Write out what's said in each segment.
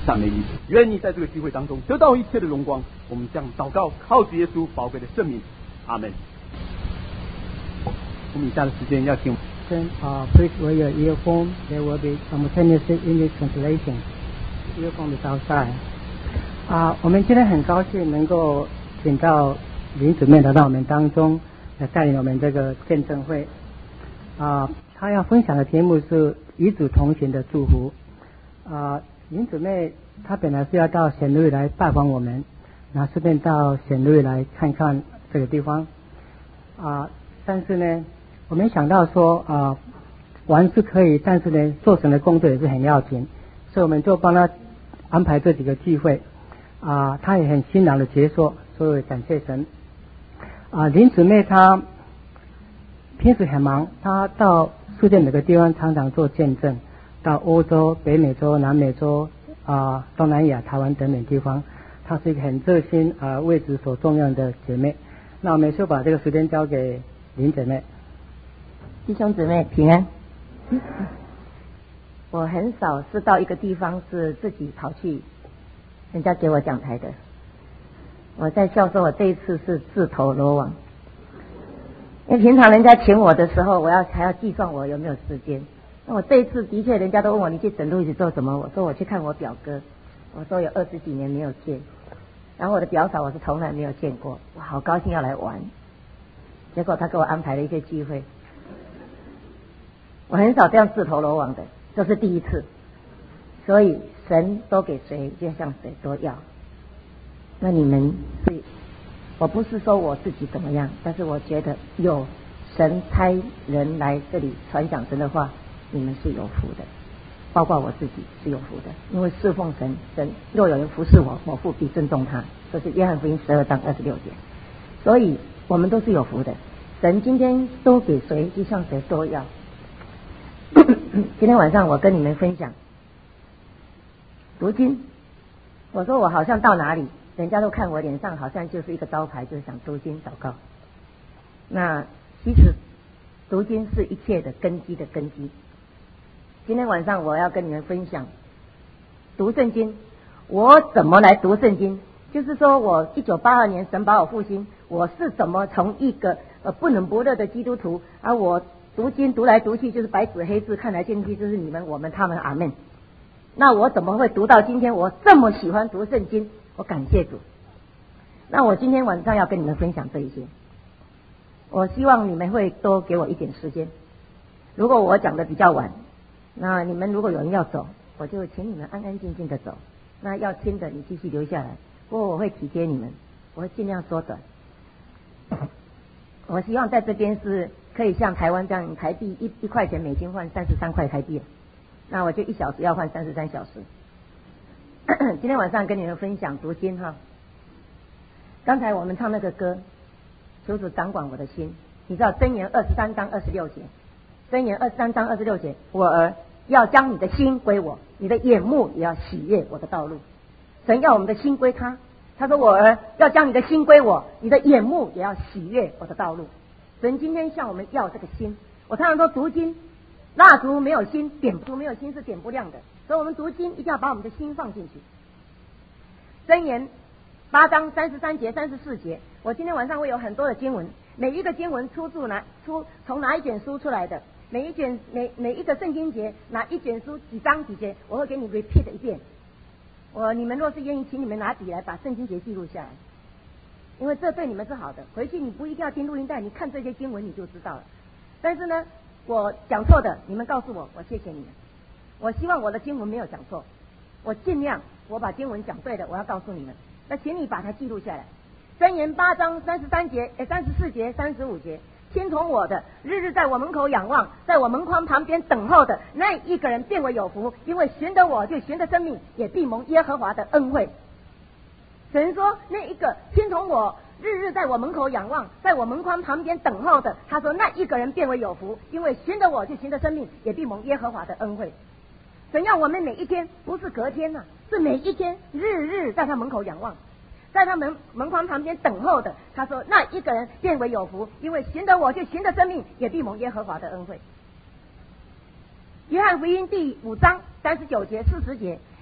赞美你，愿你在这个聚会当中得到一切的荣光。我们将祷告靠主耶稣宝贵的圣名，阿门。我们以下的时间要请。 Please wear your earphone. There will be simultaneous English translation. Earphone is outside. 我们今天很高兴能够请到林姊妹来到我们当中，来带领我们这个见证会。她要分享的题目是与主同行的祝福。林姊妹她本来是要到显瑞来拜访我们，然后顺便到显瑞来看看这个地方。但是呢，我没想到说玩是可以，但是呢，做神的工作也是很要紧，所以我们就帮他安排这几个聚会。他也很欣然的接受，所以感谢神。林姊妹她平时很忙，她到世界每个地方常常做见证，到欧洲、北美洲、南美洲、东南亚、台湾等等地方，她是一个很热心为主所重要的姐妹。那我们就把这个时间交给林姊妹。 弟兄姊妹平安。我很少是到一个地方是自己跑去人家给我讲台的。我在笑说我这一次是自投罗网，因为平常人家请我的时候还要计算我有没有时间。那我这一次的确人家都问我你去整路一直做什么，我说我去看我表哥，我说有20几年没有见，然后我的表嫂我是从来没有见过，我好高兴要来玩，结果他给我安排了一些聚会。我很少这样自投罗网的，这是第一次，所以神多给谁就向谁多要。那你们是，我不是说我自己怎么样，但是我觉得有神差人来这里传讲神的话，你们是有福的，包括我自己是有福的，因为侍奉神，神若有人服侍我，我父必尊重他，这是约翰福音12章26节，所以我们都是有福的。神今天多给谁就向谁多要。今天晚上我跟你们分享读经，我说我好像到哪里人家都看我脸上好像就是一个招牌，就是想读经祷告。那其实读经是一切的根基的根基。今天晚上我要跟你们分享读圣经，我怎么来读圣经，就是说我1982年神把我复兴，我是怎么从一个不冷不热的基督徒，我读经读来读去就是白纸黑字，看来见去就是你们我们他们阿们。那我怎么会读到今天我这么喜欢读圣经？我感谢主。那我今天晚上要跟你们分享这一些，我希望你们会多给我一点时间。如果我讲的比较晚，那你们如果有人要走，我就请你们安安静静的走，那要听的你继续留下来，不过我会体贴你们，我会尽量缩短。我希望在这边是可以像台湾这样，台币一块钱美金换33块台币，那我就1小时要换33小时。今天晚上跟你们分享读经哈。刚才我们唱那个歌，求主掌管我的心，你知道箴言23章26节，箴言23章26节，我儿要将你的心归我，你的眼目也要喜悦我的道路。神要我们的心归他，他说我儿要将你的心归我，你的眼目也要喜悦我的道路。神今天向我们要这个心。我常常说读经，蜡烛没有心，没有心是点不亮的，所以我们读经一定要把我们的心放进去。箴言8章33节34节，我今天晚上会有很多的经文，每一个经文从哪一卷书出来的，每一个圣经节哪一卷书几章几节，我会给你 repeat 一遍。你们若是愿意，请你们拿笔来把圣经节记录下来，因为这对你们是好的。回去你不一定要听录音带，你看这些经文你就知道了。但是呢，我讲错的，你们告诉我，我谢谢你们。我希望我的经文没有讲错，我尽量我把经文讲对的，我要告诉你们。那请你把它记录下来。箴言8章34节、35节，听从我的，日日在我门口仰望，在我门框旁边等候的那一个人变为有福，因为寻得我就寻得生命，也必蒙耶和华的恩惠。神说那一个听从我，日日在我门口仰望，在我门框旁边等候的，他说那一个人变为有福，因为寻得我就寻得生命，也必蒙耶和华的恩惠。神要我们每一天，不是隔天是每一天日日在他门口仰望，在他门框旁边等候的，他说那一个人变为有福，因为寻得我就寻得生命，也必蒙耶和华的恩惠。约翰福音第5章39节40节，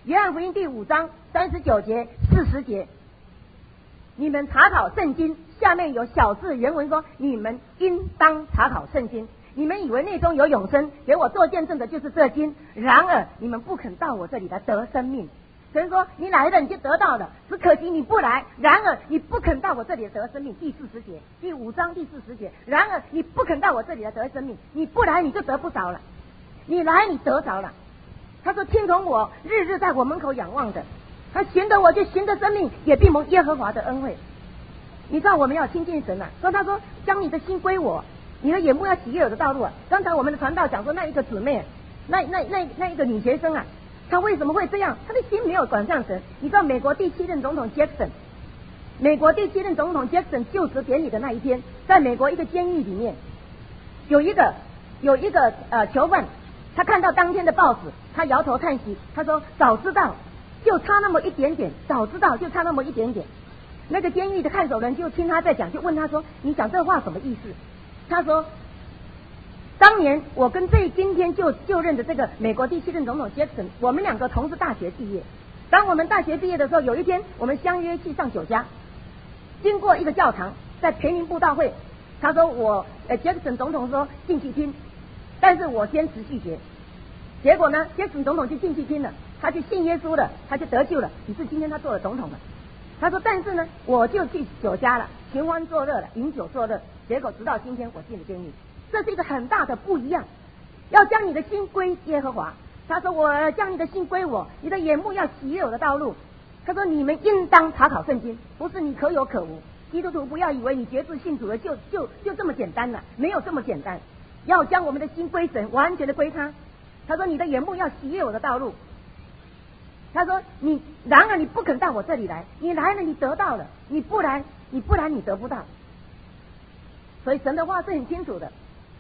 约翰福音第5章39节、40节，你们查考圣经，下面有小字原文说，你们应当查考圣经。你们以为内中有永生，给我做见证的就是这经，然而你们不肯到我这里来得生命。神说你来了你就得到了，只可惜你不来，然而你不肯到我这里得生命。第40节，第5章第40节，然而你不肯到我这里来得生命，你不来你就得不着了，你来你得着了。他说听从我，日日在我门口仰望的，他寻得我就寻得生命，也必蒙耶和华的恩惠。你知道我们要亲近神啊，所以他说将你的心归我，你的眼目要喜悦我的道路啊。刚才我们的传道讲说，那一个姊妹，那一个女学生啊，她为什么会这样？她的心没有转向神。你知道美国第7任总统杰克森，美国第7任总统杰克森就职典礼的那一天，在美国一个监狱里面，有一个囚犯，他看到当天的报纸，他摇头叹息，他说早知道就差那么一点点，早知道就差那么一点点。那个监狱的看守人就听他在讲，就问他说你讲这话什么意思？他说当年我跟今天就任的这个美国第7任总统杰克森，我们2个同是大学毕业。当我们大学毕业的时候，有一天我们相约去上酒家，经过一个教堂，在培灵布道会，他说杰克森总统说进去听，但是我坚持拒绝。结果呢，杰克森总统就进去听了，他就信耶稣了，他就得救了，于是今天他做了总统了。他说但是呢，我就去酒家了，寻欢作乐了，饮酒作乐，结果直到今天我进了监狱。这是一个很大的不一样，要将你的心归耶和华。他说我将你的心归我，你的眼目要喜悦我的道路。他说你们应当查考圣经，不是你可有可无。基督徒不要以为你决志信主了就这么简单了，没有这么简单，要将我们的心归神，完全的归他。他说你的眼目要喜悦我的道路。他说然而你不肯到我这里来，你来了你得到了，你不来你得不到。所以神的话是很清楚的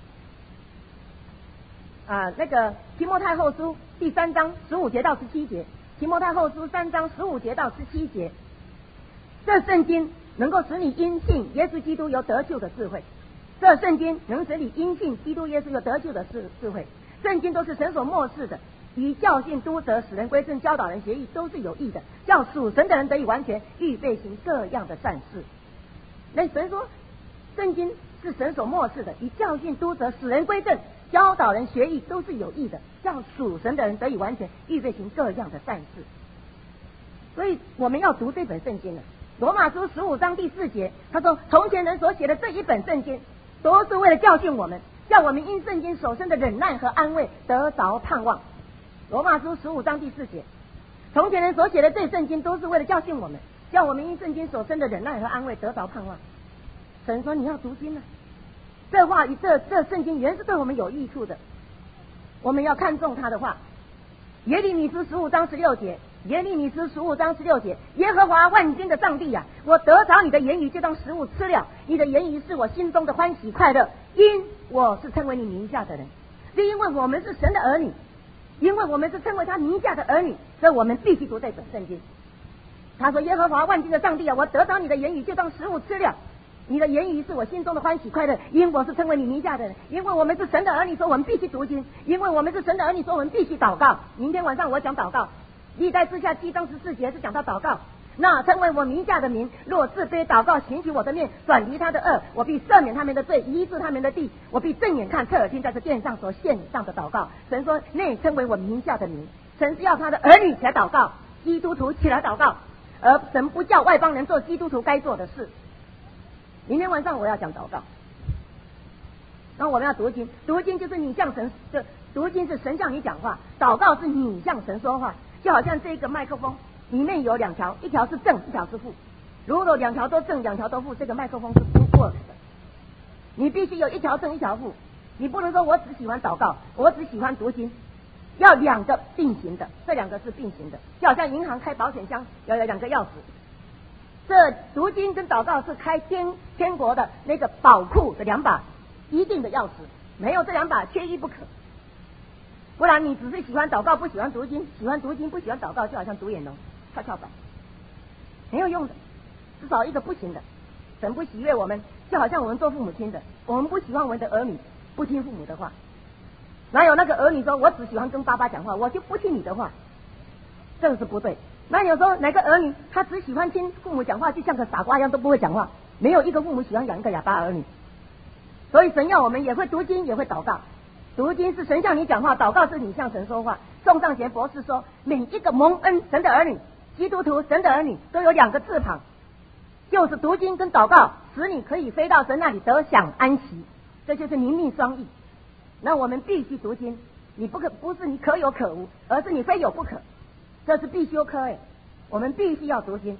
啊。那个提摩太后书第3章15节到17节，提摩太后书3章15节到17节，这圣经能够使你因信耶稣基督有得救的智慧，这圣经能使你因信基督耶稣有得救的智慧。圣经都是神所默示的，与教训、督责、使人归正、教导人学义都是有益的，叫属神的人得以完全，预备行各样的善事。那神说圣经是神所默示的，与教训、督责、使人归正、教导人学义都是有益的，叫属神的人得以完全，预备行各样的善事。所以我们要读这本圣经了。罗马书15章第4节，他说从前人所写的这一本圣经，都是为了教训我们，叫我们因圣经所生的忍耐和安慰得着盼望。罗马书15章第4节，从前人所写的这圣经都是为了教训我们，叫我们因圣经所生的忍耐和安慰得着盼望。神说你要读经了，这话与这圣经原是对我们有益处的，我们要看重他的话。耶利米书15章16节，耶利米书15章16节，耶和华万军的上帝啊，我得着你的言语就当食物吃了，你的言语是我心中的欢喜快乐，因我是称为你名下的人。是因为我们是神的儿女，因为我们是称为他名下的儿女，所以我们必须读这本圣经。他说耶和华万军的上帝啊，我得着你的言语就当食物吃了，你的言语是我心中的欢喜快乐，因我是称为你名下的人。因为我们是神的儿女，说我们必须读经；因为我们是神的儿女，说我们必须祷告。明天晚上我讲祷告，历代志下7章14节是讲到祷告。那称为我名下的民，若自卑祷告，寻求我的面，转离他的恶，我必赦免他们的罪，医治他们的地，我必正眼看侧耳听，在这殿上所献上的祷告。神说那称为我名下的民，神是要他的儿女起来祷告，基督徒起来祷告，而神不叫外邦人做基督徒该做的事。明天晚上我要讲祷告，然后我们要读经，读经就是你向神，读经是神向你讲话，祷告是你向神说话。就好像这个麦克风里面有2条，一条是正，一条是负。如果2条都正，2条都负，这个麦克风是不过的。你必须有一条正，一条负。你不能说我只喜欢祷告，我只喜欢读经，要2个并行的，这2个是并行的。就好像银行开保险箱要有2个钥匙，这读经跟祷告是开天国的那个宝库的2把一定的钥匙，没有这2把缺一不可。不然你只是喜欢祷告不喜欢读经，喜欢读经不喜欢祷告，就好像独眼龙跷跷板，没有用的，至少一个不行的。神不喜悦我们，就好像我们做父母亲的，我们不喜欢我们的儿女不听父母的话。哪有那个儿女说我只喜欢跟爸爸讲话，我就不听你的话？ 这个是不对。那有时候哪个儿女他只喜欢听父母讲话，就像个傻瓜一样，都不会讲话，没有一个父母喜欢养一个哑巴儿女。所以神要我们也会读经，也会祷告。读经是神向你讲话，祷告是你向神说话。宋尚贤博士说，每一个蒙恩神的儿女，基督徒神的儿女都有2个翅膀，就是读经跟祷告，使你可以飞到神那里得享安息，这就是灵命双翼。那我们必须读经，你不是你可有可无，而是你非有不可，这是必修科我们必须要读经。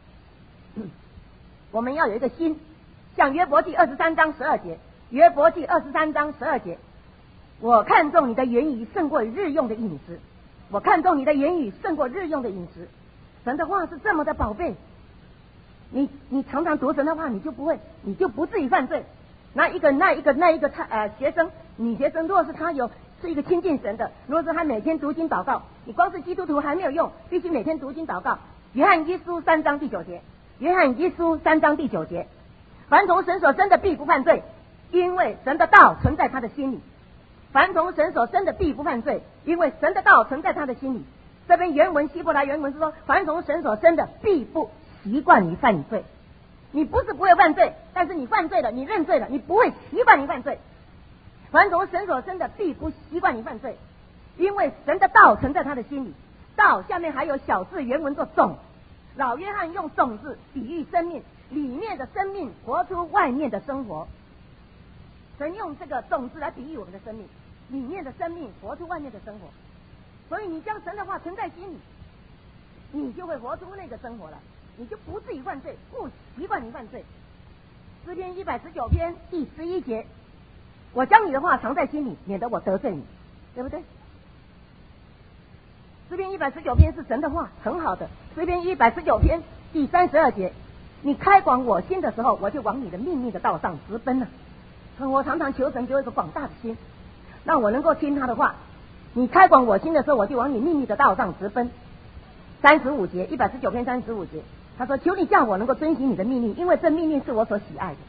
我们要有一个心，像约伯记23章12节，约伯记23章12节，我看重你的言语胜过日用的饮食，我看重你的言语胜过日用的饮食。神的话是这么的宝贝，你常常读神的话，你就不至于犯罪。那一个学生，女学生，若是她是一个亲近神的，若是她每天读经祷告，你光是基督徒还没有用，必须每天读经祷告。约翰一书3章第9节，约翰一书3章第9节，凡从神所生的必不犯罪，因为神的道存在他的心里。凡从神所生的必不犯罪，因为神的道存在他的心里。这边原文希伯来原文是说，凡从神所生的必不习惯于犯罪。你不是不会犯罪，但是你犯罪了，你认罪了，你不会习惯于犯罪。凡从神所生的必不习惯于犯罪，因为神的道存在他的心里。道下面还有小字原文做种，老约翰用种子比喻生命，里面的生命活出外面的生活。神用这个种子来比喻我们的生命，里面的生命活出外面的生活。所以你将神的话存在心里，你就会活出那个生活了，你就不至于犯罪，不习惯于犯罪。诗篇119篇第11节，我将你的话藏在心里，免得我得罪你，对不对？诗篇119篇是神的话，很好的。诗篇119篇第32节，你开广我心的时候，我就往你的秘密的道上直奔了。我常常求神给我一个广大的心，让我能够听他的话。你开广我心的时候，我就往你秘密的道上直奔。35节，119篇35节，他说：求你叫我能够遵行你的命令，因为这命令是我所喜爱的。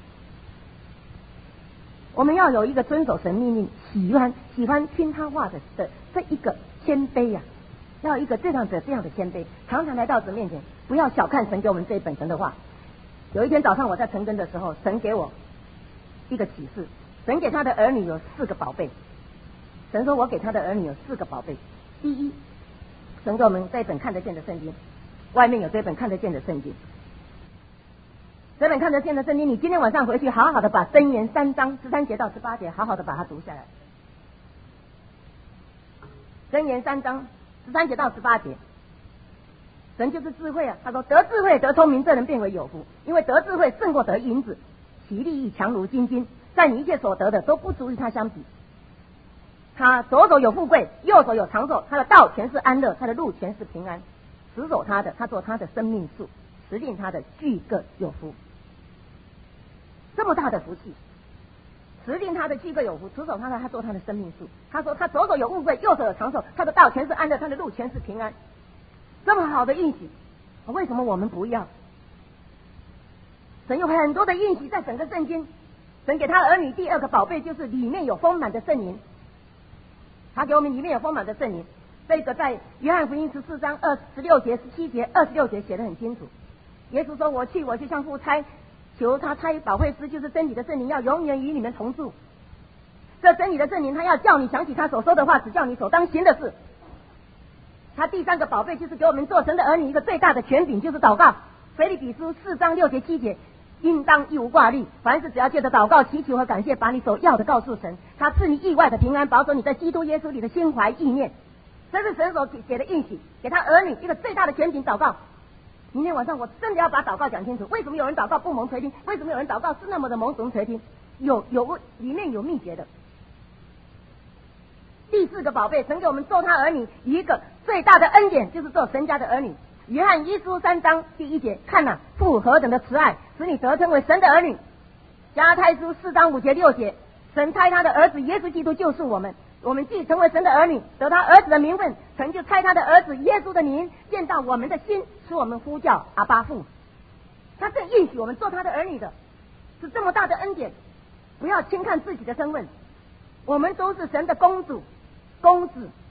我们要有一个遵守神命令、喜欢听他话的这一个谦卑呀，要一个这样的谦卑，常常来到神面前，不要小看神给我们这一本神的话。有一天早上我在晨更的时候，神给我一个启示，神给他的儿女有4个宝贝。神说我给他的儿女有4个宝贝。第一，神给我们这一本看得见的圣经，外面有这本看得见的圣经。这本看得见的圣经，你今天晚上回去好好的把箴言3章13节到18节好好的把它读下来。箴言3章13节到18节，神就是智慧啊。他说得智慧得聪明，这人变为有福，因为得智慧胜过得银子，其利益强如金金，在你一切所得的都不足与他相比。他左手有富贵，右手有长寿，他的道全是安乐，他的路全是平安。持守他的，他做他的生命树，持定他的俱各有福。这么大的福气，持定他的俱各有福，持守他的，他做他的生命树。他说他左手有富贵，右手有长寿，他的道全是安乐，他的路全是平安。这么好的应许，为什么我们不要？神有很多的应许在整个圣经。神给他儿女第2个宝贝就是里面有丰满的圣灵。他给我们里面有丰满的圣灵，这个在约翰福音14章16节、17节、26节写得很清楚。耶稣说：“我去向父差，求他差保惠师，就是真理的圣灵，要永远与你们同住。这真理的圣灵，他要叫你想起他所说的话，只叫你所当行的事。”他第3个宝贝就是给我们做神的儿女一个最大的权柄，就是祷告。腓立比书4章6节7节。应当一无挂虑，凡事只要借着祷告、祈求和感谢，把你所要的告诉神，他赐你意外的平安，保守你在基督耶稣里的心怀意念。这是神所给的应许，给他儿女一个最大的权柄。祷告，明天晚上我真的要把祷告讲清楚。为什么有人祷告不蒙垂听？为什么有人祷告是那么的蒙神垂听？里面有秘诀的。第4个宝贝，神给我们做他儿女一个最大的恩典，就是做神家的儿女。约翰一书3章第1节，看哪，父何等的慈爱，使你得称为神的儿女。加拉太书4章5节6节，神差他的儿子耶稣基督救赎我们，我们既成为神的儿女，得他儿子的名分，神就差他的儿子耶稣的名见到我们的心，使我们呼叫阿爸父。他正应许我们做他的儿女的，是这么大的恩典。不要轻看自己的身份，我们都是神的公主、公子，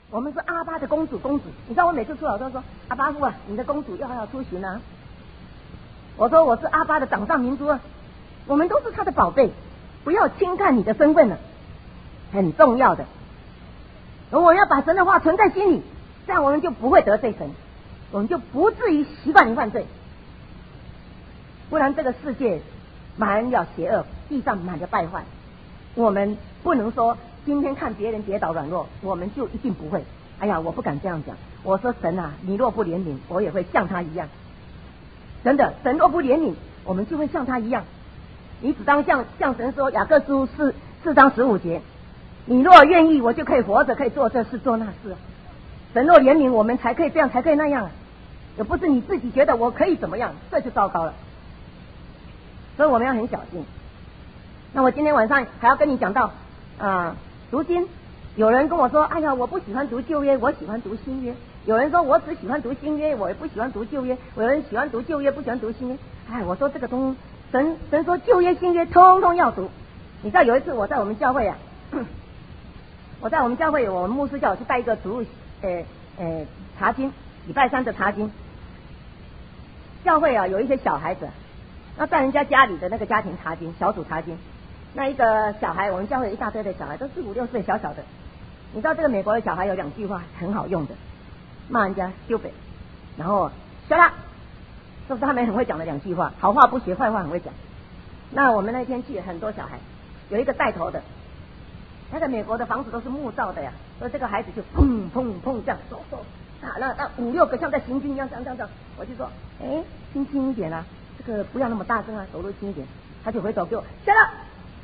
我们是阿巴的公主，你知道我每次出来都说阿巴夫啊，你的公主要出巡啊。我说我是阿巴的掌上明珠啊，我们都是他的宝贝，不要轻看你的身份了，很重要的。我们要把神的话存在心里，这样我们就不会得罪神，我们就不至于习惯于犯罪。不然这个世界满了邪恶，地上满了败坏，我们不能说今天看别人跌倒软弱，我们就一定不会。哎呀，我不敢这样讲。我说神啊，你若不怜悯，我也会像他一样。真的，神若不怜悯，我们就会像他一样。你只当像神说，雅各书4章15节，你若愿意，我就可以活着，可以做这事做那事。神若怜悯，我们才可以这样，才可以那样。也不是你自己觉得我可以怎么样，这就糟糕了。所以我们要很小心。那我今天晚上还要跟你讲到读经。有人跟我说，哎呀，我不喜欢读旧约，我喜欢读新约。有人说我只喜欢读新约，我也不喜欢读旧约。有人喜欢读旧约，不喜欢读新约。哎，我说这个东神说旧约新约通通要读。你知道有一次我在我们教会我们牧师叫我去带一个主日查经，礼拜3的查经。教会有一些小孩子，要在人家家里的那个家庭查经，小组查经。那一个小孩，我们教会有一大堆的小孩，都4、5、6岁小小的。你知道这个美国的小孩有2句话很好用的，骂人家 stupid， 然后 shut up， 这是他们很会讲的2句话，好话不学，坏话很会讲。那我们那天去很多小孩，有一个带头的，那个美国的房子都是木造的呀，所以这个孩子就砰砰砰这样手打了5、6个像在行军一样这样，我就说轻一点啊，这个不要那么大声啊，走路轻一点。他就回头给我shut up，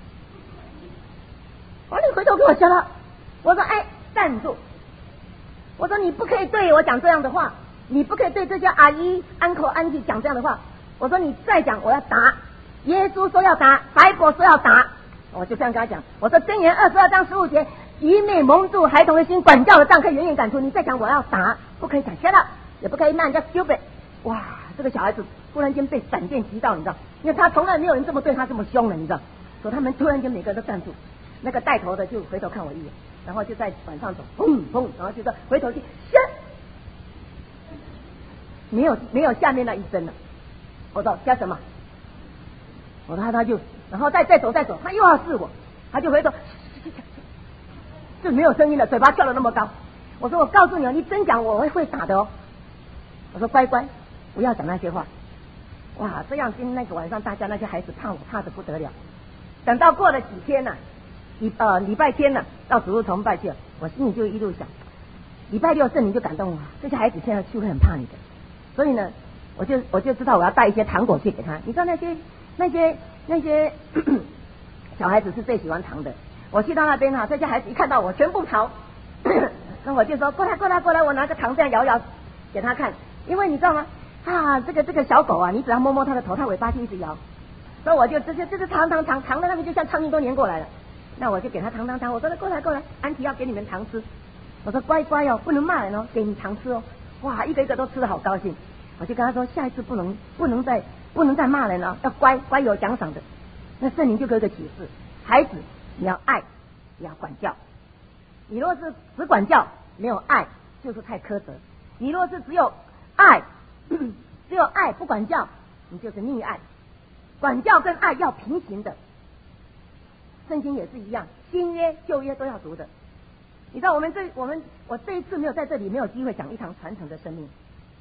你回头给我shut up，我说站住！我说你不可以对我讲这样的话，你不可以对这些阿姨、uncle、auntie 讲这样的话。我说你再讲，我要打。耶稣说要打，Bible说要打，我就这样跟他讲。我说箴言22章15节，愚昧蒙住孩童的心，管教的杖可以远远赶出。你再讲我要打，不可以讲shut up，也不可以骂人家 stupid。哇，这个小孩子突然间被闪电击到，你知道，因为他从来没有人这么对他这么凶了，你知道，所以他们突然间每个人都站住。那个带头的就回头看我一眼，然后就在往上走，砰砰，然后就说回头去没有下面那一声了。我说加什么？我说他就然后再走，他又要试我，他就回头就没有声音了，嘴巴跳得那么高。我说我告诉你哦，你真讲我会打的哦。我说乖乖，不要讲那些话。哇，这样今那个晚上大家那些孩子怕我怕得不得了。等到过了几天呢，礼拜天呢，到主日崇拜去了，我心里就一路想，礼拜6圣灵就感动我，这些孩子现在去会很怕你的，所以呢，我就知道我要带一些糖果去给他。你知道那些小孩子是最喜欢糖的。我去到那边这些孩子一看到我全部逃，那我就说过来，我拿个糖这样摇给他看，因为你知道吗？这个小狗啊，你只要摸摸它的头，它尾巴就一直摇，所以我就这是糖的那个就像苍蝇都粘过来了。那我就给他糖，我说过来，安琪要给你们糖吃。我说乖乖哦，不能骂人哦，给你糖吃哦。哇，一个一个都吃得好高兴。我就跟他说，下一次不能再骂人了，要乖有奖赏的。那圣灵就给我个启示，孩子你要爱，也要管教。你若是只管教没有爱，就是太苛责。你若是只有爱不管教，你就是溺爱。管教跟爱要平行的。圣经也是一样，新约旧约都要读的。你知道我这一次没有在这里没有机会讲一堂传承的生命。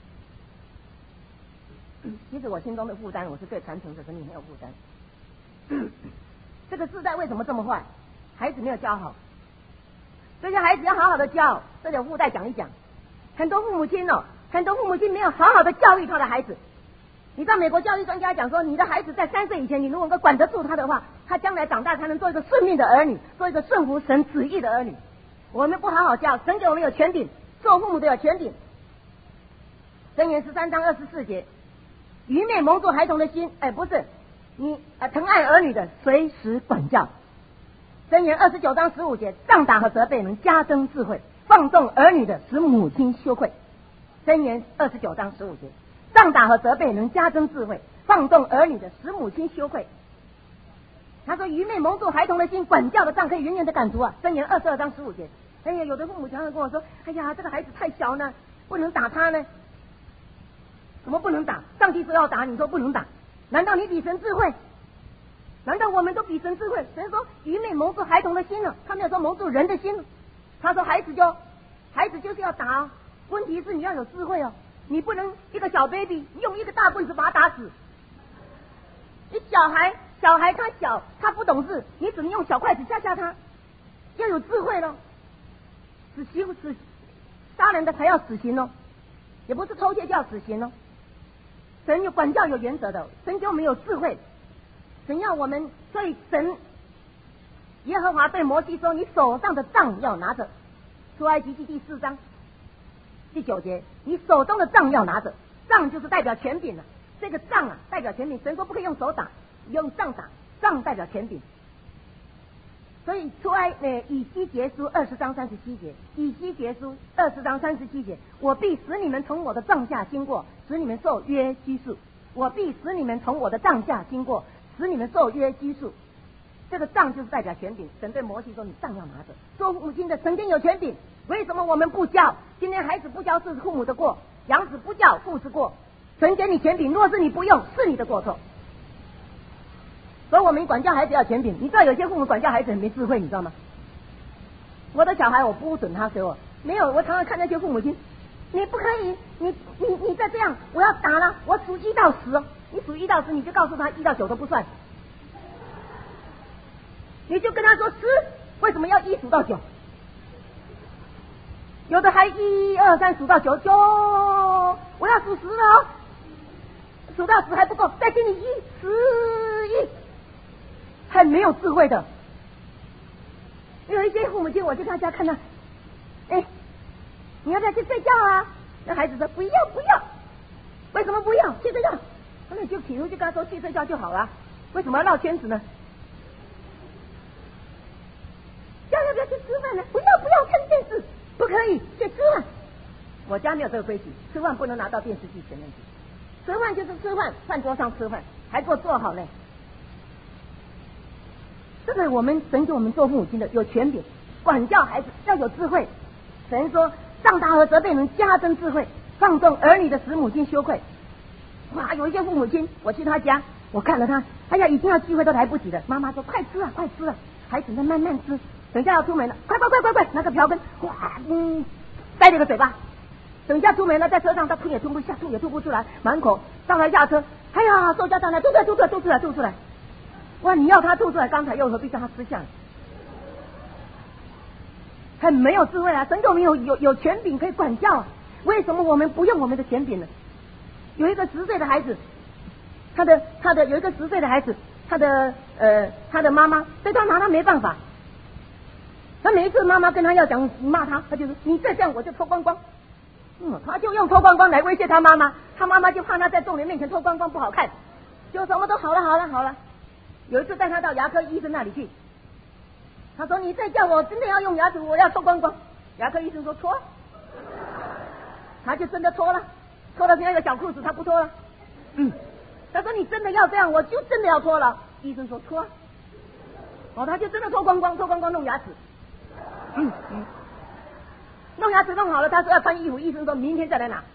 其实我心中的负担，我是对传承的生命很有负担。这个世代为什么这么坏？孩子没有教好，这些孩子要好好的教。这里有附带讲一讲，很多父母亲没有好好的教育他的孩子。你知道美国教育专家讲说，你的孩子在3岁以前，你如果能够管得住他的话，他将来长大才能做一个顺命的儿女，做一个顺服神旨意的儿女。我们不好好教，神给我们有权柄，做父母的有权柄。箴言13章24节，愚昧蒙住孩童的心，不是你疼爱儿女的，随时管教。箴言29章15节，杖打和责备能加增智慧，放纵儿女的使母亲羞愧。箴言29章15节，杖打和责备能加增智慧，放纵儿女的使母亲羞愧。他说愚昧蒙住孩童的心，管教的杖可以远远的赶除啊。箴言22章15节， 哎呀，有的父母常常跟我说，哎呀，这个孩子太小呢，不能打他呢。怎么不能打？上帝说要打，你说不能打？难道你比神智慧？难道我们都比神智慧？神说愚昧蒙住孩童的心了，他没有说蒙住人的心。他说孩子就是要打哦，问题是你要有智慧哦，你不能一个小 baby 用一个大棍子把他打死。你小孩他小，他不懂事，你只能用小筷子吓他，要有智慧咯。杀人的才要死刑哦，也不是偷窃就要死刑哦。神有管教有原则的，神给我们有智慧，神要我们，所以神耶和华对摩西说：“你手上的杖要拿着。”出埃及记第4章第9节，你手中的杖要拿着，杖就是代表权柄了。这个杖啊，代表权柄。神说不可以用手打，用杖打，杖代表权柄。所以以西结书20章37节，以西结书20章37节，我必使你们从我的杖下经过，使你们受约拘束。我必使你们从我的杖下经过，使你们受约拘束。这个杖就是代表权柄。神对摩西说：“你杖要拿着。”做父亲的曾经有权柄，为什么我们不教？今天孩子不教是父母的过，养子不教父之过。神给你权柄，若是你不用，是你的过错。所以我们管教孩子要权柄。你知道有些父母管教孩子很没智慧，你知道吗？我的小孩我不准他给我，没有，我常常看那些父母亲，你不可以，你再这样，我要打了，我数1到10，你数1到10，你就告诉他1到9都不算，你就跟他说10，为什么要1数到9？有的还1、2、3数到9，我要数10了哦，数到10还不够，再给你11，很没有智慧的。有一些父母亲，我去他家看他，你要不要去睡觉啊？那孩子说不要，为什么不要？去睡觉。那你就就跟他说去睡觉就好了，为什么要绕圈子呢？要不要去吃饭呢？不要看电视，不可以去吃饭。我家没有这个规矩，吃饭不能拿到电视机前面去。吃饭就是吃饭，饭桌上吃饭，还给我做好呢。这个神给我们做父母亲的有权柄，管教孩子要有智慧。神说上达和责备能加增智慧，放纵儿女的使母亲羞愧。哇，有一些父母亲，我去他家，我看了他，哎呀，已经要聚会都来不及了。妈妈说快吃啊，孩子在慢慢吃，等一下要出门了，快，拿个瓢根，塞了个嘴巴。等一下出门了，在车上他吐也吐不下，吐也吐不出来，满口上来下车，哎呀，受家上来，吐出来。哇，你要他吐出来，刚才又何必叫他吃下？很没有智慧啊！神给我们有权柄可以管教，为什么我们不用我们的权柄呢？有一个10岁的孩子，他的有一个10岁的孩子，他的妈妈对他拿他没办法。他每一次妈妈跟他要讲骂他，他就说你再这样我就脱光光。他就用脱光光来威胁他妈妈，他妈妈就怕他在众人面前脱光光不好看，就什么都好了。有一次带他到牙科医生那里去，他说你再叫我真的要用牙齿，我要脱光光。牙科医生说脱，他就真的脱了，脱了那个小裤子他不脱了。他说你真的要这样，我就真的要脱了。医生说脱，他就真的脱光光弄牙齿。弄牙齿弄好了，他说要穿衣服，医生说明天再来拿。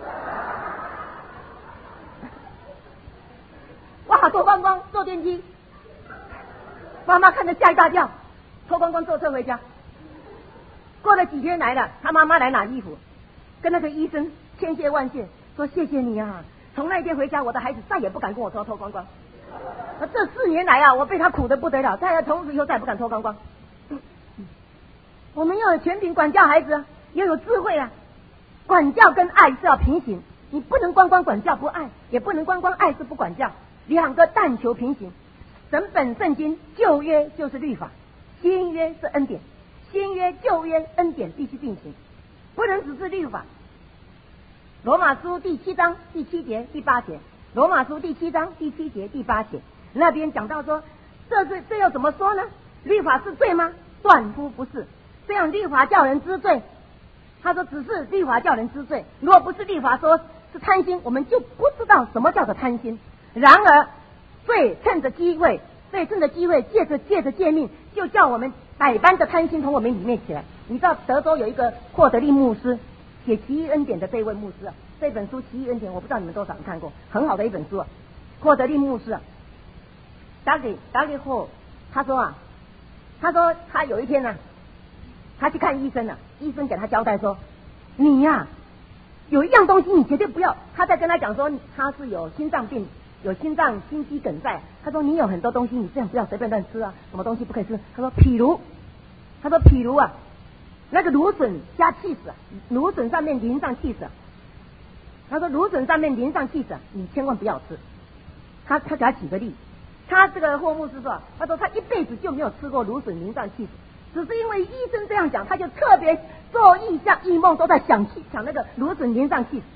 哇，脱光光坐电梯，妈妈看着吓一大跳，脱光光坐车回家。过了几天来了，他妈妈来拿衣服，跟那个医生千谢万谢，说谢谢你啊！从那一天回家，我的孩子再也不敢跟我说脱光光。这4年来啊，我被他苦得不得了，他从此以后再也不敢脱光光。我们要有权柄管教孩子，要有智慧啊！管教跟爱是要平行，你不能光管教不爱，也不能光爱是不管教，两个但求平行。整本圣经旧约就是律法，新约是恩典，新约旧约恩典必须并行，不能只是律法。罗马书第7章第7节第8节，罗马书第7章第7节第8节，那边讲到说，这又怎么说呢？律法是罪吗？断乎不是。这样律法叫人知罪，他说只是律法叫人知罪，如果不是律法说是贪心，我们就不知道什么叫做贪心。然而罪趁着机会，借着诫命，就叫我们百般的贪心从我们里面起来。你知道德州有一个霍德利牧师写奇异恩典的这位牧师啊，这本书奇异恩典我不知道你们多少人看过，很好的一本书啊。霍德利牧师啊，打给霍，他说他有一天呢，他去看医生了，医生给他交代说，你呀，有一样东西你绝对不要。他在跟他讲说他是有心脏病，有心肌梗塞。他说你有很多东西你这样不要随便乱吃啊，什么东西不可以吃？他说譬如啊，那个芦笋加起司，芦笋上面淋上起司。他说芦笋上面淋上起司，你千万不要吃。他给他举个例，他这个霍牧师说，他说他一辈子就没有吃过芦笋淋上起司，只是因为医生这样讲，他就特别做异梦都在想那个芦笋淋上起司。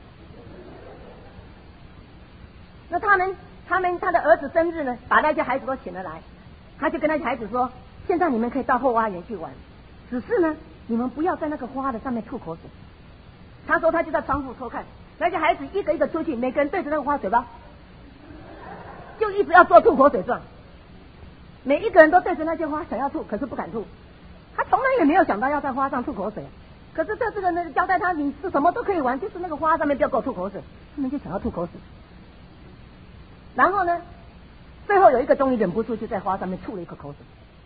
那他的儿子生日呢，把那些孩子都请了来，他就跟那些孩子说，现在你们可以到后花园去玩，只是呢你们不要在那个花的上面吐口水。他说他就在窗户偷看，那些孩子一个一个出去，每个人对着那个花嘴巴就一直要做吐口水状，每一个人都对着那些花想要吐，可是不敢吐。他从来也没有想到要在花上吐口水，可是这个呢交代他，你是什么都可以玩，就是那个花上面不要给我吐口水，他们就想要吐口水。然后呢，最后有一个终于忍不住，就在花上面吐了一口口水。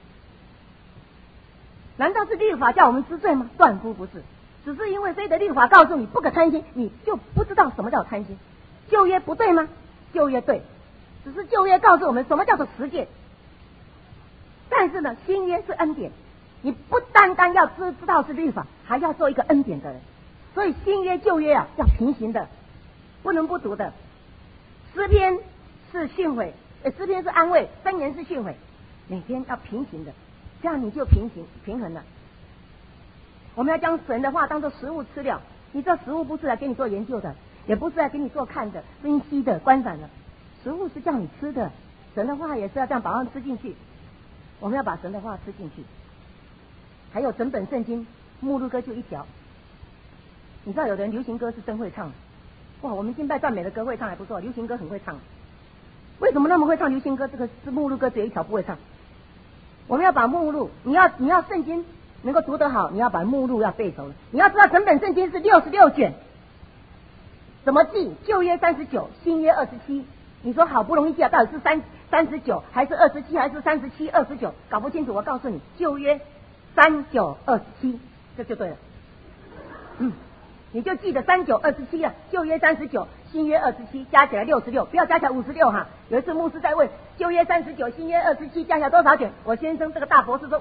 难道是律法叫我们知罪吗？断乎不是，只是因为非得律法告诉你不可贪心，你就不知道什么叫贪心。旧约不对吗？旧约对，只是旧约告诉我们什么叫做实践。但是呢，新约是恩典，你不单单要知道是律法，还要做一个恩典的人。所以新约旧约啊要平行的，不能不读的。诗篇是训诲，诗篇是安慰，箴言是训诲，每天要平行的，这样你就平衡了。我们要将神的话当作食物吃了，你知道食物不是来给你做研究的，也不是来给你做看的、分析的、观赏的，食物是叫你吃的，神的话也是要这样把它吃进去。我们要把神的话吃进去。还有整本圣经目录歌就一条，你知道有的人流行歌是真会唱，哇，我们敬拜赞美的歌会唱还不错，流行歌很会唱。为什么那么会唱流行歌？这个是目录歌只有一条不会唱。我们要把目录，你要圣经能够读得好，你要把目录要背熟了。你要知道整本圣经是66卷，怎么记？旧约39，新约27。你说好不容易记啊，到底是39还是27还是37、29？搞不清楚，我告诉你，旧约39、27，这就对了。你就记得39、27啊，旧约39，新约27，加起来66，不要加起来56哈。有一次牧师在问，旧约39，新约27，加起来多少卷？我先生这个大博士说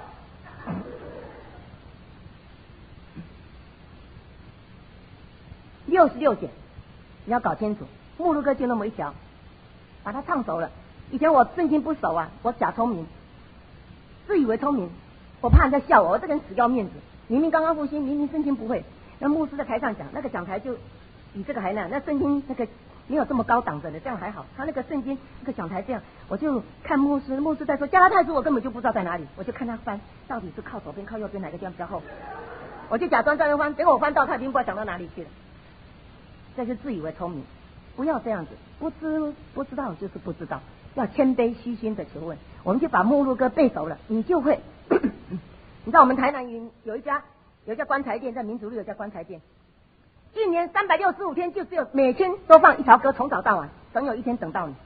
56。66卷，你要搞清楚，目录歌就那么一条，把它唱熟了。以前我圣经不熟啊，我假聪明，自以为聪明，我怕人家笑我这个人死要面子。明明刚刚复兴，明明圣经不会，那牧师在台上讲，那个讲台就比这个还难。那圣经那个没有这么高挡着的，这样还好。他那个圣经那个讲台这样，我就看牧师在说加拉太书，我根本就不知道在哪里，我就看他翻，到底是靠左边靠右边哪个地方比较厚，我就假装在那翻，结果我翻到他已经不知道讲到哪里去了。这是自以为聪明，不要这样子，不知道就是不知道，要谦卑虚心的求问。我们就把目录歌背熟了，你就会。你知道我们台南有一家棺材店，在民族路有家棺材店，一年365天就只有每天都放一条歌，从早到晚，总有一天等到你。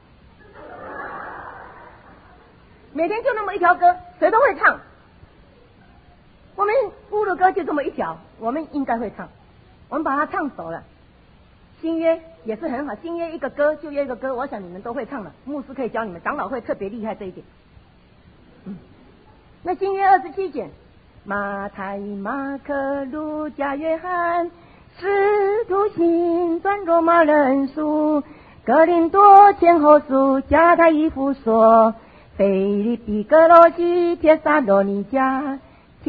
每天就那么一条歌，谁都会唱。我们目录歌就这么一条，我们应该会唱，我们把它唱熟了。新约也是很好，新约一个歌旧约一个歌，我想你们都会唱了，牧师可以教你们，长老会特别厉害这一点。那新约27卷，马太、马可、路加、约翰、使徒行传、罗马人书、哥林多前后书、加太、以弗所、腓立比、哥罗西、帖撒罗尼迦、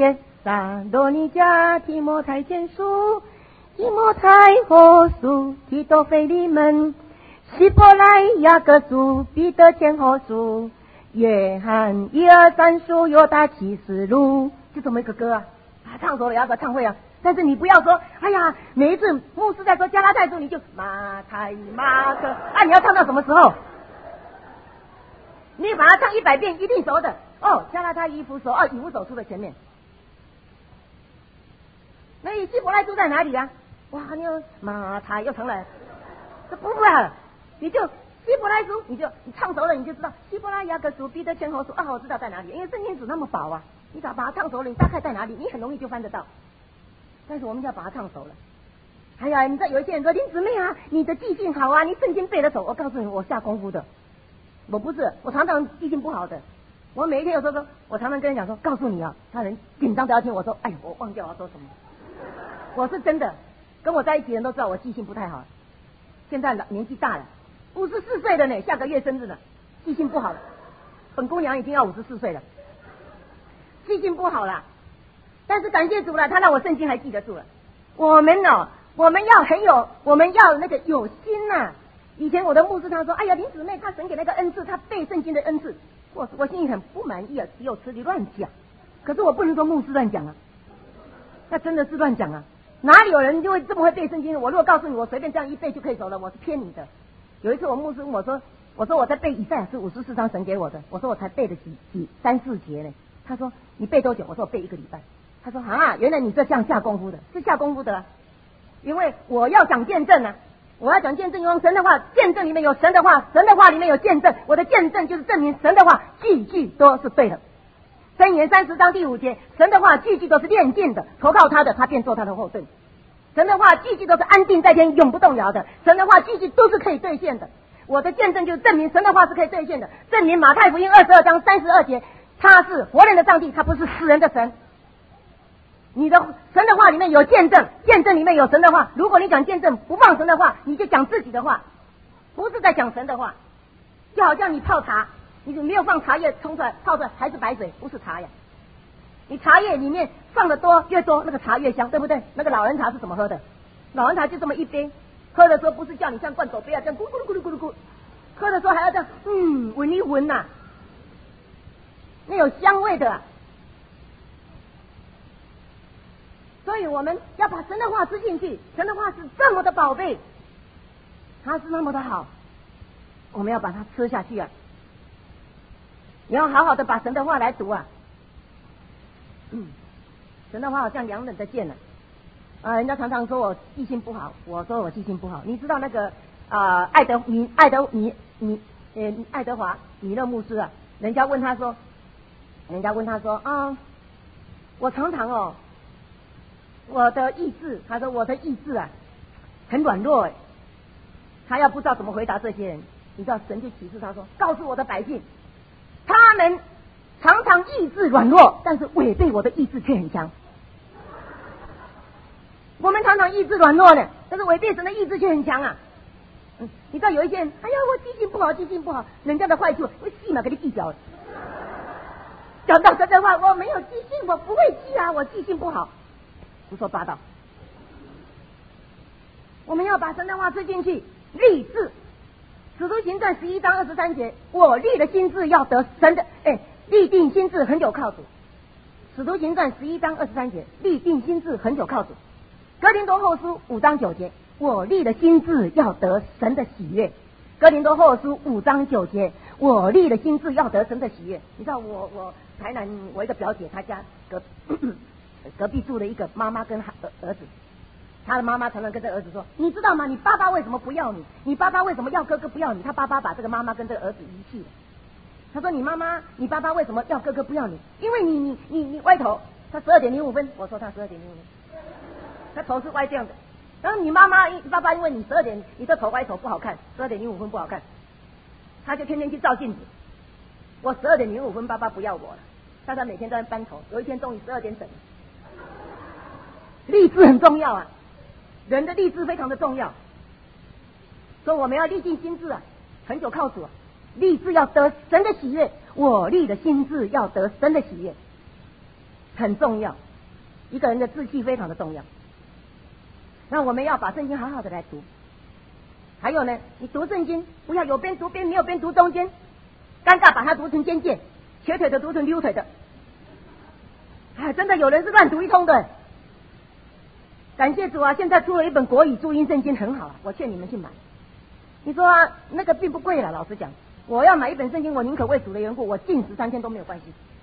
提摩太前书、提摩太后书、提多腓利门、希伯来雅各书、彼得前后书、约翰1、2、3书、犹大启示录，就这么一个歌啊，唱熟了要个唱会啊。但是你不要说，哎呀，每一次牧师在说加拉太书，你就马太、马可，你要唱到什么时候？你把它唱100遍一定熟的， 哦，加拉太以弗所以弗所书的前面。那你希伯来书在哪里啊？哇，你又马太又成了，这不会啊！你就希伯来书，你唱熟了，你就知道希伯来雅各书、彼得前后书啊，我知道在哪里，因为圣经纸那么薄啊，你只要把它唱熟了，你大概在哪里，你很容易就翻得到。但是我们要把它唱熟了。哎呀，你知道有一些人说林姊妹啊，你的记性好啊，你圣经背得熟。我告诉你，我下功夫的，我不是，我常常记性不好的。我每一天有时候说，我常常跟人讲说，告诉你啊，他人紧张都要听我说，哎，我忘掉我要说什么。我是真的，跟我在一起的人都知道我记性不太好。现在年纪大了，54岁了呢，下个月生日了，记性不好了。本姑娘已经要54岁了，记性不好了。但是感谢主了，他让我圣经还记得住了。我们要那个有心呐。以前我的牧师他说，哎呀，林姊妹他神给那个恩赐，他背圣经的恩赐，我心里很不满意啊，只有词里乱讲。可是我不能说牧师乱讲啊，那真的是乱讲啊。哪里有人就会这么会背圣经？我如果告诉你，我随便这样一背就可以走了，我是骗你的。有一次我牧师问我说我在背以赛亚是54章神给我的，我说我才背了3、4节呢。他说你背多久？我说我背1个礼拜。他说啊，原来你这样下功夫的，是下功夫的啊。因为我要讲见证啊，我要讲见证，用神的话，见证里面有神的话，神的话里面有见证，我的见证就是证明神的话句句都是对的。箴言30章第5节，神的话句句都是炼净的，投靠他的，他便做他的后盾。神的话句句都是安定在天，永不动摇的。神的话句句都是可以兑现的。我的见证就是证明神的话是可以兑现的，证明马太福音22章32节，他是活人的上帝，他不是死人的神。你的神的话里面有见证，见证里面有神的话。如果你讲见证不放神的话，你就讲自己的话，不是在讲神的话。就好像你泡茶，你没有放茶叶冲出来泡出来还是白水，不是茶呀。你茶叶里面放的多越多，那个茶越香，对不对？那个老人茶是怎么喝的？老人茶就这么一杯，喝的时候不是叫你像灌酒杯啊，这样咕噜咕噜咕噜咕噜咕，喝的时候还要这样闻一闻呐，那有香味的啊。所以我们要把神的话吃进去，神的话是这么的宝贝，它是那么的好，我们要把它吃下去啊！你要好好的把神的话来读啊。神的话好像凉冷的剑呢。人家常常说我记性不好，我说我记性不好。你知道那个爱德华米勒牧师啊，人家问他说我常常我的意志，他说我的意志啊很软弱哎。他要不知道怎么回答这些人，你知道神就启示他说，告诉我的百姓，他们常常意志软弱，但是违背我的意志却很强。我们常常意志软弱呢，但是违背神的意志却很强啊。你知道有一些人，哎呀，我记性不好，人家的坏处我立马给你记掉了。讲到这话，我没有记性，我不会记啊，我记性不好。胡说八道！我们要把神的话吃进去，立志。使徒行传11章23节，我立了心志要得神的，立定心志很久靠主。使徒行传11章23节，立定心志很久靠主。哥林多后书5章9节，我立了心志要得神的喜悦。哥林多后书5章9节，我立了心志要得神的喜悦。你知道我台南我一个表姐，她家隔壁住了一个妈妈跟儿子，他的妈妈常常跟这个儿子说，你知道吗？你爸爸为什么不要你？你爸爸为什么要哥哥不要你？他爸爸把这个妈妈跟这个儿子遗弃了。他说你爸爸为什么要哥哥不要你？因为你歪头。他12点05分，我说他12点05分，他头是歪这样的。然后你爸爸因为你12点你的头歪头不好看，12点05分不好看，他就天天去照镜子。我12点05分爸爸不要我了，但他每天都在搬头。有一天终于12点整。立志很重要啊，人的立志非常的重要，所以我们要立定心志啊，很久靠主啊，立志要得神的喜悦，我立的心志要得神的喜悦，很重要。一个人的志气非常的重要。那我们要把圣经好好的来读。还有呢，你读圣经不要有边读边没有边读中间，尴尬把它读成尖剑，瘸腿的读成溜腿的。真的有人是乱读一通的。感谢主啊，现在出了一本国语注音圣经很好啊，我劝你们去买。你说那个并不贵了，老实讲，我要买一本圣经，我宁可为主的缘故，我禁食3天都没有关系。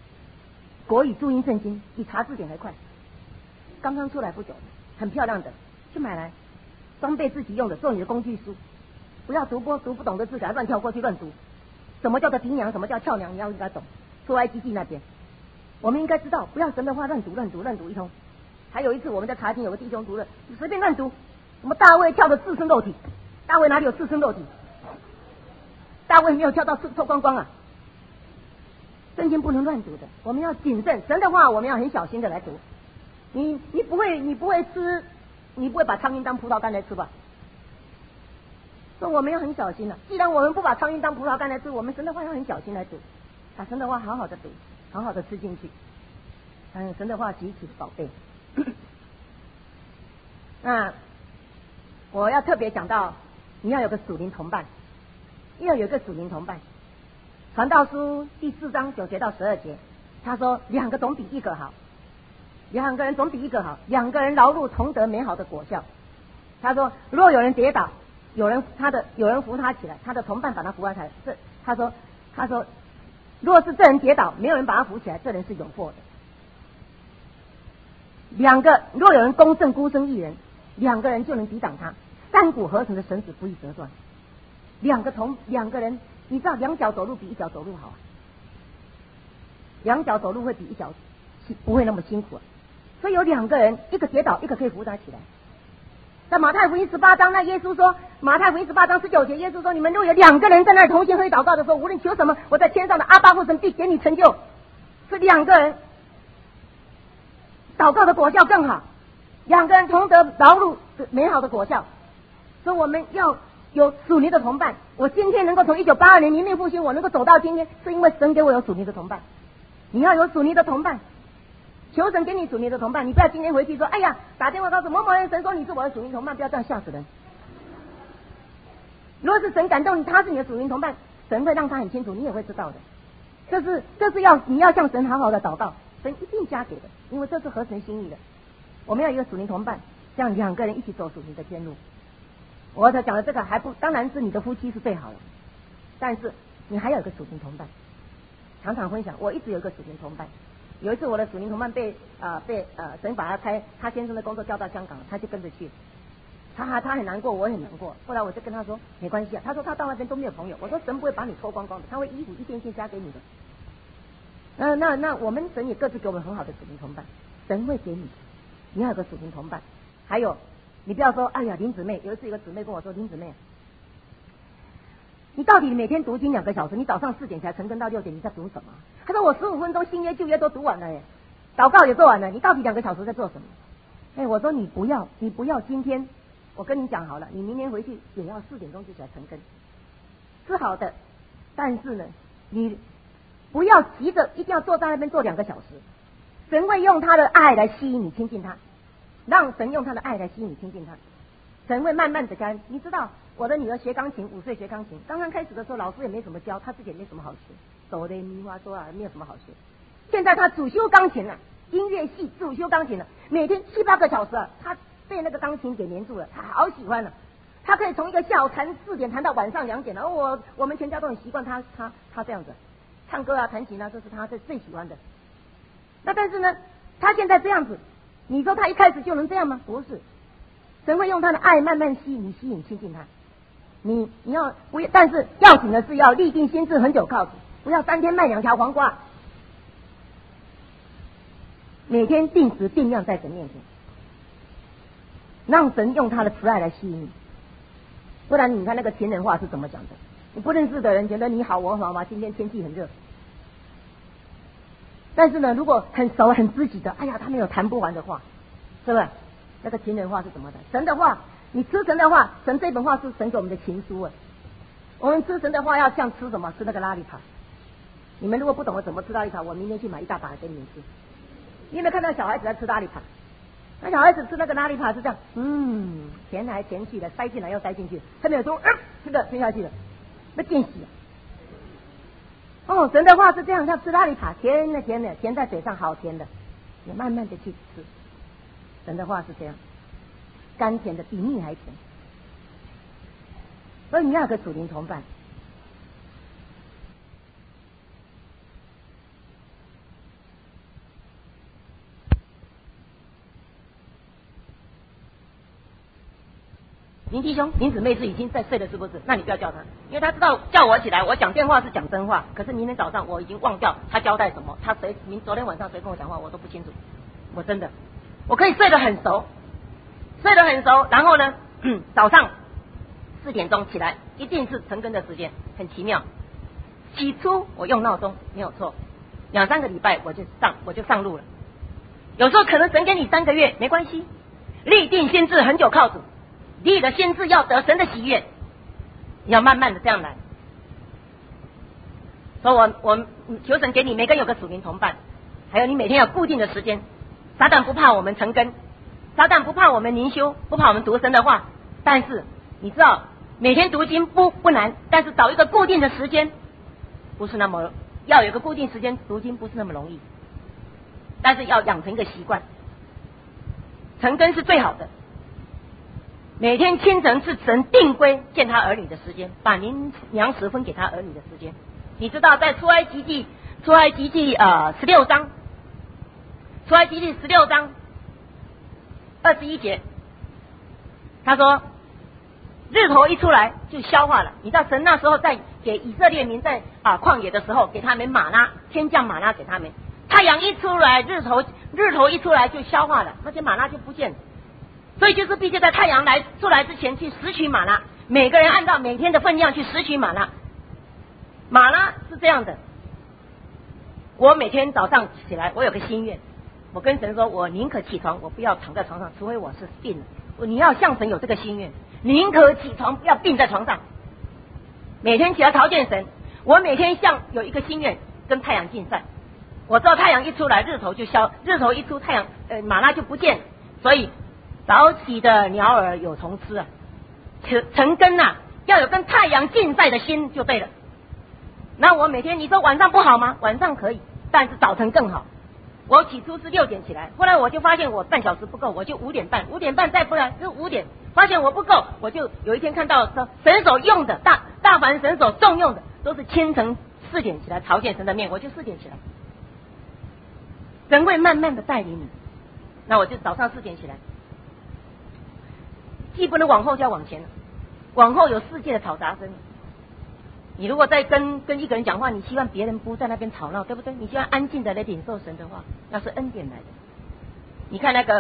国语注音圣经，比查字典还快，刚刚出来不久，很漂亮的，去买来装备自己用的，做你的工具书。不要读不懂的字，给他乱跳过去乱读。什么叫做平娘，什么叫跳娘，你要应该懂。出埃及记那边，我们应该知道，不要神的话乱读一通。还有一次我们在查经，有个弟兄读了，你随便乱读，什么大卫跳的赤身肉体，大卫哪里有赤身肉体？大卫没有跳到脱光光啊！圣经不能乱读的，我们要谨慎。神的话我们要很小心的来读。你不会吃，你不会把苍蝇当葡萄干来吃吧？所以我们要很小心的。既然我们不把苍蝇当葡萄干来吃，我们神的话要很小心来读，把神的话好好的读，好好的吃进去。神的话极其的宝贝。那我要特别讲到，你要有个属灵同伴，要有一个属灵同伴。传道书第4章9节到12节，他说2个总比1个好，2个人总比1个好，2个人劳碌同得美好的果效。他说，若有人跌倒，有人扶他起来，他的同伴把他扶起来。他说，若是这人跌倒，没有人把他扶起来，这人是有祸的。若有人攻胜孤身一人，2个人就能抵挡他。3股合成的绳子不易折断。2个人，你知道2脚走路比1脚走路好啊，2脚走路会比1脚不会那么辛苦啊。所以有2个人，一个跌倒，一个可以扶他起来。在马太福音18章，那耶稣说，马太福音18章19节，耶稣说，你们若有2个人在那儿同心合意祷告的时候，无论求什么，我在天上的阿爸父神必给你成就。是2个人祷告的果效更好，2个人同得劳碌美好的果效。所以我们要有属灵的同伴。我今天能够从1982年灵命复兴，我能够走到今天，是因为神给我有属灵的同伴。你要有属灵的同伴，求神给你属灵的同伴。你不要今天回去说，哎呀，打电话告诉某某人，神说你是我的属灵同伴，不要这样吓死人。如果是神感动你，他是你的属灵同伴，神会让他很清楚，你也会知道的。这是你要向神好好的祷告，神一定加给的，因为这是合神心意的。我们要有一个属灵同伴，这样2个人一起走属灵的天路。我才讲的这个当然是你的夫妻是最好的，但是你还有一个属灵同伴。常常分享，我一直有一个属灵同伴。有一次我的属灵同伴被神把他先生的工作调到香港，他就跟着去。他很难过，我很难过。后来我就跟他说没关系啊，他说他到那边都没有朋友。我说神不会把你脱光光的，他会衣服一件一件加给你的。那我们神也各自给我们很好的属灵同伴，神会给你，你要有个属灵同伴。还有，你不要说哎呀林姊妹，有一次有个姊妹跟我说，林姊妹，你到底每天读经2个小时，你早上4点才晨更到6点，你在读什么？他说我15分钟新约旧约都读完了耶，祷告也做完了，你到底2个小时在做什么？我说你不要今天我跟你讲好了，你明天回去也要4点钟就起来晨更，是好的，但是呢，你不要急着一定要坐在那边做2个小时，神会用他的爱来吸引你亲近他，让神用他的爱来吸引你亲近他，神会慢慢的教。你知道我的女儿学钢琴，5岁学钢琴，刚刚开始的时候老师也没什么教，她自己也没什么好学，哆来咪发嗦啊没有什么好学。现在她主修钢琴了，音乐系主修钢琴了，每天7、8个小时啊，她被那个钢琴给黏住了，她好喜欢了。她可以从一个下午弹4点弹到晚上2点了。我们全家都很习惯她这样子唱歌啊弹琴啊，这是她最喜欢的。那但是呢，她现在这样子，你说她一开始就能这样吗？不是，神会用他的爱慢慢吸引亲近他。你要不要？但是要紧的是要立定心志，恒久靠主，不要3天卖2条黄瓜，每天定时定量在神面前，让神用他的慈爱来吸引你。不然你看那个情人话是怎么讲的？你不认识的人觉得你好我好吗？今天天气很热，但是呢，如果很熟很知己的，哎呀，他们有谈不完的话，是不是？那个情人话是怎么的？神的话，你吃神的话，神这本话是神给我们的情书啊。我们吃神的话要像吃什么？吃那个拉力帕。你们如果不懂得怎么吃拉力帕，我明天去买一大把给你们吃。你有没有看到小孩子在吃拉力帕？那小孩子吃那个拉力帕是这样，填来填去的，塞进来又塞进去，他没有说这个吞下去了，那见血。神的话是这样，他吃拉力帕，甜的甜在嘴上好甜的，你慢慢的去吃。神的话是这样，甘甜的比蜜还甜。所以你要有个属灵同伴。 林弟兄、林姊妹是已经在睡了，是不是？那你不要叫他，因为他知道叫我起来，我讲电话是讲真话。可是明天早上我已经忘掉他交代什么，昨天晚上谁跟我讲话我都不清楚。我真的，我可以睡得很熟，然后呢，早上4点钟起来，一定是晨更的时间，很奇妙。起初我用闹钟没有错，2、3个礼拜我就上路了。有时候可能神给你3个月没关系，立定心志很久靠主。立的心志要得神的喜悦，你要慢慢的这样来。所以我求神给你每个人有个属灵同伴，还有你每天有固定的时间。撒旦不怕我们晨更，撒旦不怕我们灵修，不怕我们读神的话。但是你知道，每天读经不难，但是找一个固定的时间不是那么，要有一个固定时间读经不是那么容易。但是要养成一个习惯，晨更是最好的。每天清晨是神定规见他儿女的时间，把灵粮食分给他儿女的时间。你知道在出埃及记16章21节，他说日头一出来就消化了。你知道神那时候在给以色列民在旷野的时候，给他们玛纳，天降玛纳给他们。太阳一出来，日头一出来就消化了，那些玛纳就不见了。所以就是必须在太阳出来之前去拾取玛纳，每个人按照每天的分量去拾取玛纳。玛纳是这样的，我每天早上起来，我有个心愿，我跟神说，我宁可起床，我不要躺在床上，除非我是病了。你要向神有这个心愿，宁可起床，不要病在床上。每天起来朝见神，我每天有一个心愿，跟太阳竞赛。我知道太阳一出来，日头一出，太阳玛纳就不见，所以早起的鸟儿有虫吃啊，晨更要有跟太阳竞赛的心就对了。那我每天，你说晚上不好吗？晚上可以，但是早晨更好。我起初是6点起来，后来我就发现我半小时不够，我就5点半，5点半再不来就5点，发现我不够，我就有一天看到神所用的大凡神所重用的都是清晨4点起来朝见神的面，我就4点起来。神会慢慢的带领你，那我就早上4点起来，既不能往后就要往前了，往后有世界的嘈杂声。你如果在跟一个人讲话，你希望别人不在那边吵闹，对不对？你希望安静的来领受神的话，那是恩典来的。你看那个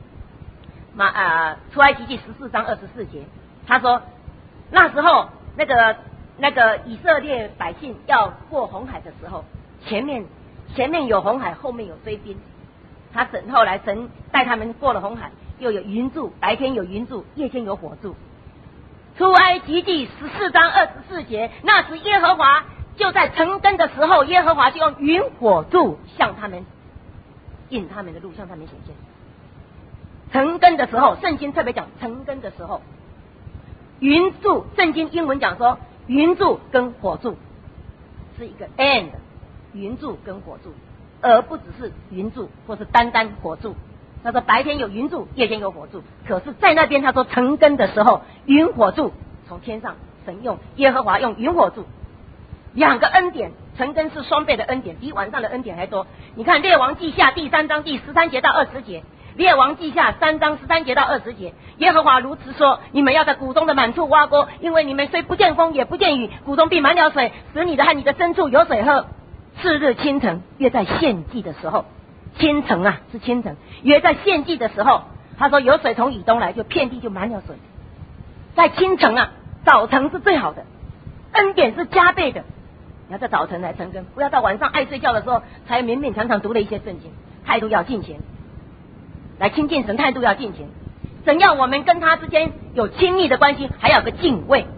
出埃及记14章24节，他说那时候那个以色列百姓要过红海的时候，前面有红海，后面有追兵。后来神带他们过了红海，又有云柱，白天有云柱，夜间有火柱。出埃及记14章24节，那时耶和华就在晨更的时候，耶和华就用云火柱向他们引他们的路，向他们显现。晨更的时候，圣经特别讲晨更的时候，云柱，圣经英文讲说云柱跟火柱是一个 and， 云柱跟火柱，而不只是云柱或是单火柱。他说白天有云柱，夜间有火柱。可是在那边他说晨更的时候，云火柱从天上，神用耶和华用云火柱，2个恩典，晨更是双倍的恩典，比晚上的恩典还多。你看列王记下第3章第13节到20节，列王记下3章13节到20节，耶和华如此说：你们要在谷中的满处挖沟，因为你们虽不见风也不见雨，谷中必满了水，使你的和你的牲畜有水喝。次日清晨，约在献祭的时候，清晨是清晨，约在献祭的时候，他说有水从以东来，就遍地就满了水。在清晨早晨是最好的，恩典是加倍的。你要在早晨来晨更，不要到晚上爱睡觉的时候才勉勉强强读了一些圣经。态度要敬虔，来亲近神，态度要敬虔。神要我们跟他之间有亲密的关系，还要有个敬畏。